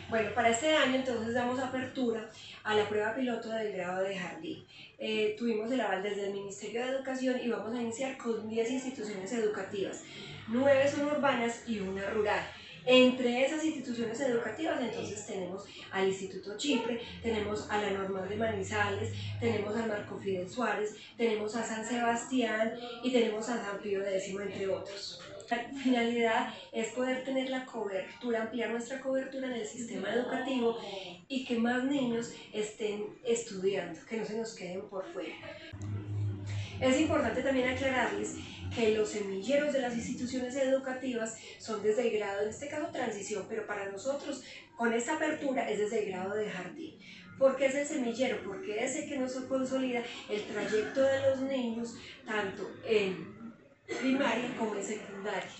Bueno, para este año entonces damos apertura a la prueba piloto del grado de jardín. Tuvimos el aval desde el Ministerio de Educación y vamos a iniciar con 10 instituciones educativas. 9 son urbanas y una rural. Entre esas instituciones educativas entonces tenemos al Instituto Chipre, tenemos a la Normal de Manizales, tenemos al Marco Fidel Suárez, tenemos a San Sebastián y tenemos a San Pío X, entre otros. La finalidad es poder tener la cobertura, ampliar nuestra cobertura en el sistema educativo y que más niños estén estudiando, que no se nos queden por fuera. Es importante también aclararles que los semilleros de las instituciones educativas son desde el grado, en este caso transición, pero para nosotros con esta apertura es desde el grado de jardín. ¿Por qué es el semillero? Porque es el que nos consolida el trayecto de los niños tanto en primaria como en secundaria.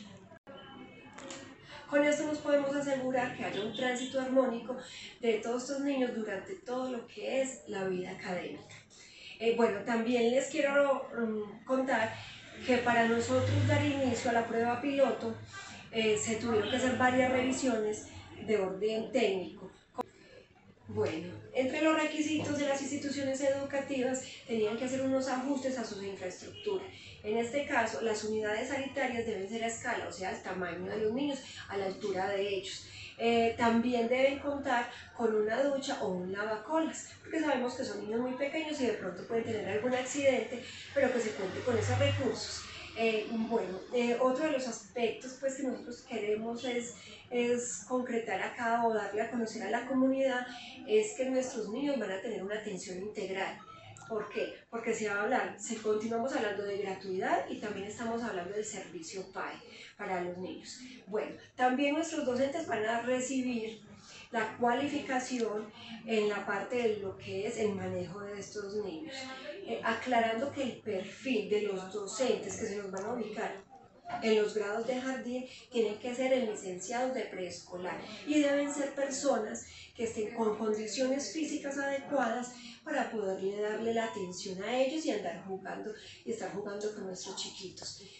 Con esto nos podemos asegurar que haya un tránsito armónico de todos estos niños durante todo lo que es la vida académica. Bueno, también les quiero contar que para nosotros dar inicio a la prueba piloto se tuvieron que hacer varias revisiones de orden técnico. Bueno, entre los requisitos de las instituciones educativas tenían que hacer unos ajustes a su infraestructura. En este caso, las unidades sanitarias deben ser a escala, o sea, al tamaño de los niños, a la altura de ellos. También deben contar con una ducha o un lavacolas, porque sabemos que son niños muy pequeños y de pronto pueden tener algún accidente, pero que se cuente con esos recursos. Otro de los aspectos pues, que nosotros queremos es concretar acá o darle a conocer a la comunidad es que nuestros niños van a tener una atención integral. ¿Por qué? Porque se va a hablar, si continuamos hablando de gratuidad y también estamos hablando del servicio PAE para los niños. Bueno, también nuestros docentes van a recibir la cualificación en la parte de lo que es el manejo de estos niños, aclarando que el perfil de los docentes que se nos van a ubicar en los grados de jardín tienen que ser el licenciados de preescolar y deben ser personas que estén con condiciones físicas adecuadas para poderle darle la atención a ellos y andar jugando y estar jugando con nuestros chiquitos.